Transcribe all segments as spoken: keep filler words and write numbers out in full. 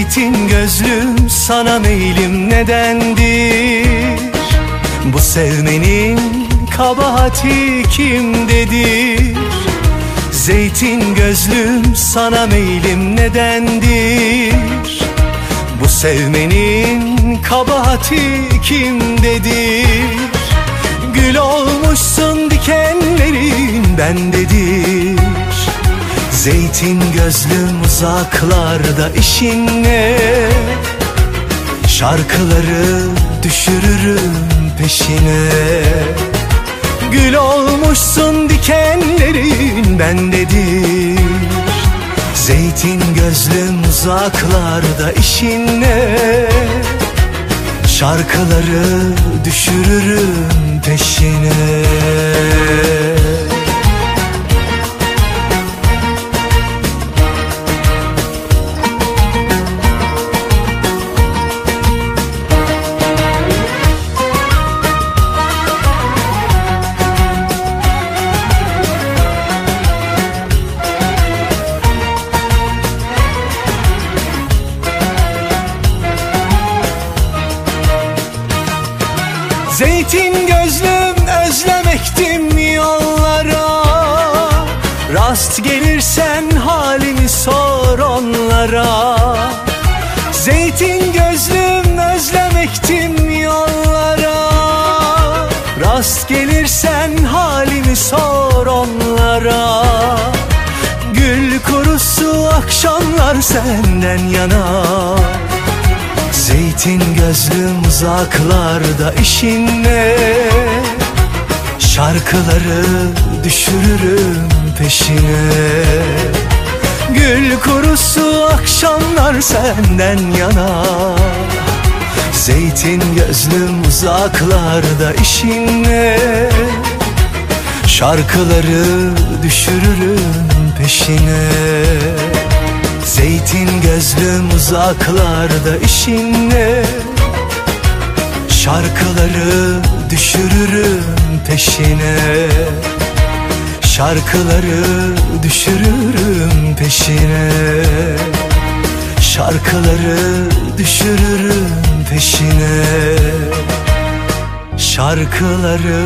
Zeytin gözlüm, sana meylim nedendir? Bu sevmenin kabahati kimdedir? Zeytin gözlüm, sana meylim nedendir? Bu sevmenin kabahati kimdedir? Gül olmuşsun, dikenlerin bendedir. Zeytin gözlüm, uzaklarda işin ne? Şarkıları düşürürüm peşine. Gül olmuşsun, dikenlerin bendedir. Zeytin gözlüm, uzaklarda işin ne? Şarkıları düşürürüm peşine. Zeytin gözlüm, özlemektim yollara. Rast gelirsen halimi sor onlara. Zeytin gözlüm, özlemektim yollara. Rast gelirsen halimi sor onlara. Gül kurusu akşamlar senden yana. Zeytin gözlüm, uzaklarda işin ne? Şarkıları düşürürüm peşine. Gül kurusu akşamlar senden yana. Zeytin gözlüm, uzaklarda işin ne? Şarkıları düşürürüm peşine. Zeytin gözlüm, uzaklarda işin ne? Şarkıları düşürürüm peşine. Şarkıları düşürürüm peşine. Şarkıları düşürürüm peşine. Şarkıları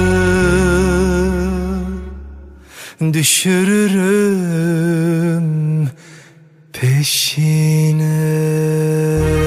düşürürüm peşine.